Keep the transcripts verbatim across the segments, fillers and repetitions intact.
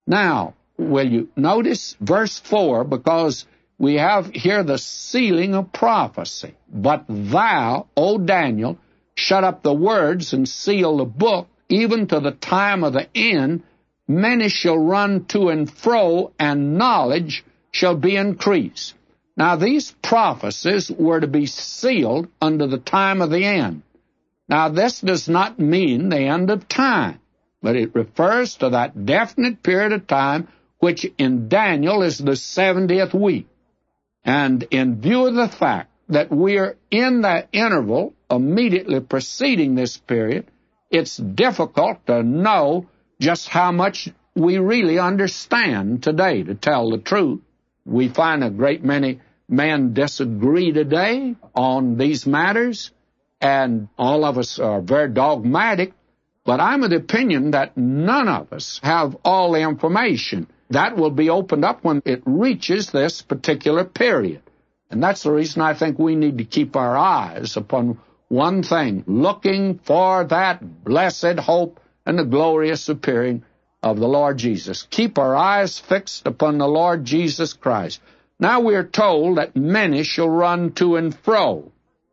Now, will you notice verse four, because we have here the sealing of prophecy. But thou, O Daniel, shut up the words and seal the book, even to the time of the end. Many shall run to and fro, and knowledge shall be increased. Now, these prophecies were to be sealed unto the time of the end. Now, this does not mean the end of time, but it refers to that definite period of time, which in Daniel is the seventieth week. And in view of the fact that we're in that interval immediately preceding this period, it's difficult to know just how much we really understand today, to tell the truth. We find a great many men disagree today on these matters, and all of us are very dogmatic, but I'm of the opinion that none of us have all the information. That will be opened up when it reaches this particular period. And that's the reason I think we need to keep our eyes upon one thing, looking for that blessed hope and the glorious appearing of the Lord Jesus. Keep our eyes fixed upon the Lord Jesus Christ. Now we are told that many shall run to and fro.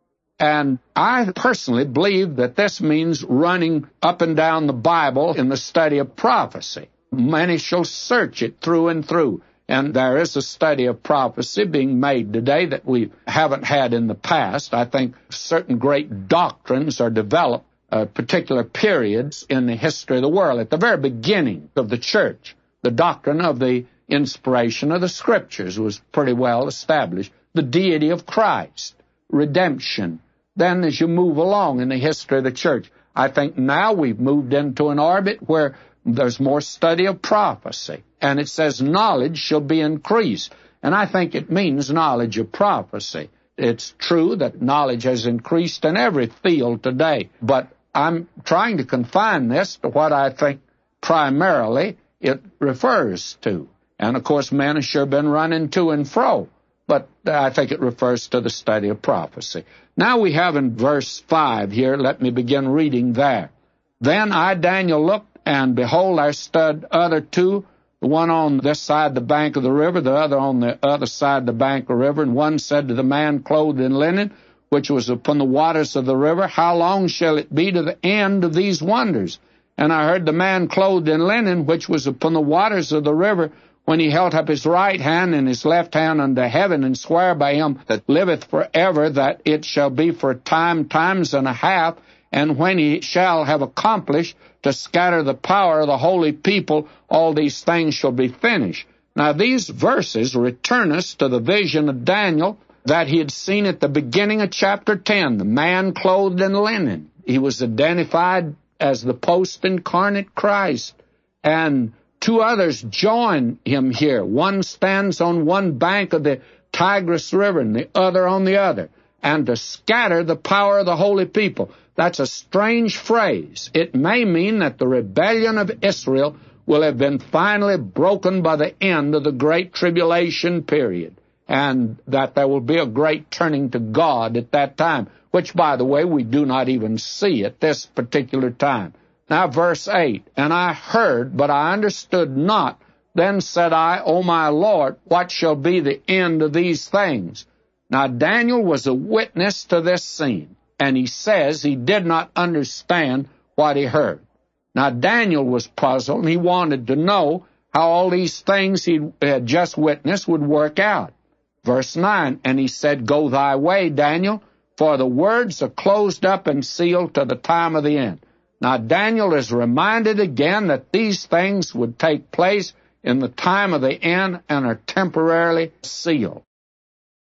And I personally believe that this means running up and down the Bible in the study of prophecy. Many shall search it through and through. And there is a study of prophecy being made today that we haven't had in the past. I think certain great doctrines are developed at particular periods in the history of the world. At the very beginning of the church, the doctrine of the inspiration of the Scriptures was pretty well established. The deity of Christ, redemption. Then as you move along in the history of the church, I think now we've moved into an orbit where there's more study of prophecy. And it says knowledge shall be increased. And I think it means knowledge of prophecy. It's true that knowledge has increased in every field today, but I'm trying to confine this to what I think primarily it refers to. And, of course, men have sure been running to and fro, but I think it refers to the study of prophecy. Now we have in verse five here, let me begin reading there. Then I, Daniel, looked, and behold, there stood other two, the one on this side the bank of the river, the other on the other side the bank of the river. And one said to the man clothed in linen, which was upon the waters of the river, how long shall it be to the end of these wonders? And I heard the man clothed in linen, which was upon the waters of the river, when he held up his right hand and his left hand unto heaven, and sware by him that liveth forever, that it shall be for a time, times and a half, and when he shall have accomplished to scatter the power of the holy people, all these things shall be finished. Now these verses return us to the vision of Daniel that he had seen at the beginning of chapter ten, the man clothed in linen. He was identified as the post-incarnate Christ, and two others join him here. One stands on one bank of the Tigris River and the other on the other, and to scatter the power of the holy people. That's a strange phrase. It may mean that the rebellion of Israel will have been finally broken by the end of the Great Tribulation period, and that there will be a great turning to God at that time, which, by the way, we do not even see at this particular time. Now, verse eight, and I heard, but I understood not. Then said I, O my Lord, what shall be the end of these things? Now, Daniel was a witness to this scene, and he says he did not understand what he heard. Now, Daniel was puzzled, and he wanted to know how all these things he had just witnessed would work out. Verse nine, and he said, Go thy way, Daniel, for the words are closed up and sealed to the time of the end. Now, Daniel is reminded again that these things would take place in the time of the end and are temporarily sealed.